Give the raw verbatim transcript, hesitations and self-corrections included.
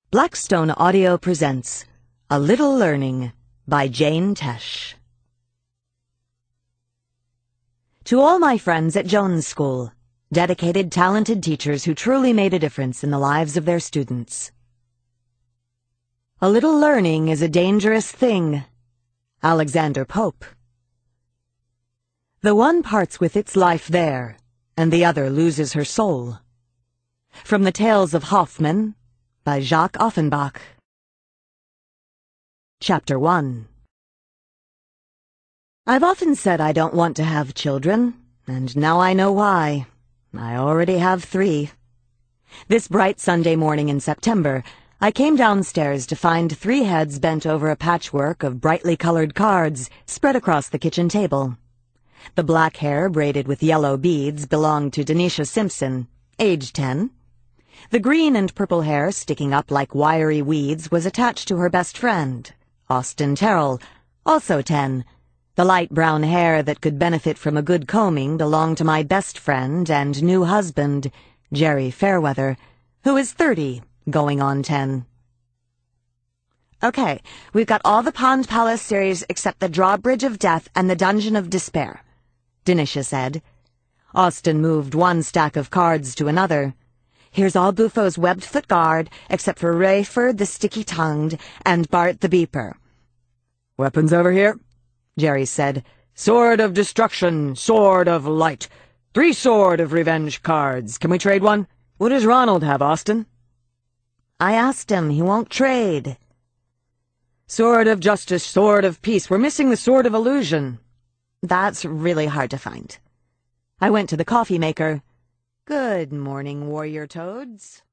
Blackstone Audio presents A Little Learning by Jane Tesh. To all my friends at Jones School, dedicated, talented teachers who truly made a difference in the lives of their students. A little learning is a dangerous thing. Alexander Pope. The one parts with its life there, and the other loses her soul. From the Tales of Hoffmann, by Jacques Offenbach. Chapter one. I've often said I don't want to have children, and now I know why. I already have three. This bright Sunday morning in September, I came downstairs to find three heads bent over a patchwork of brightly colored cards spread across the kitchen table. The black hair braided with yellow beads belonged to Denisha Simpson, age ten. The green and purple hair sticking up like wiry weeds was attached to her best friend, Austin Terrell, also ten. The light brown hair that could benefit from a good combing belonged to my best friend and new husband, Jerry Fairweather, who is thirty, going on ten. Okay, we've got all the Pond Palace series except the Drawbridge of Death and the Dungeon of Despair, Denisha said. Austin moved one stack of cards to another. Here's all Buffo's Webbed Foot Guard, except for Rayford the Sticky-Tongued and Bart the Beeper. Weapons over here, Jerry said. Sword of Destruction, Sword of Light. Three Sword of Revenge cards. Can we trade one? What does Ronald have, Austin? I asked him. He won't trade. Sword of Justice, Sword of Peace. We're missing the Sword of Illusion. That's really hard to find. I went to the coffee maker. Good morning, warrior toads.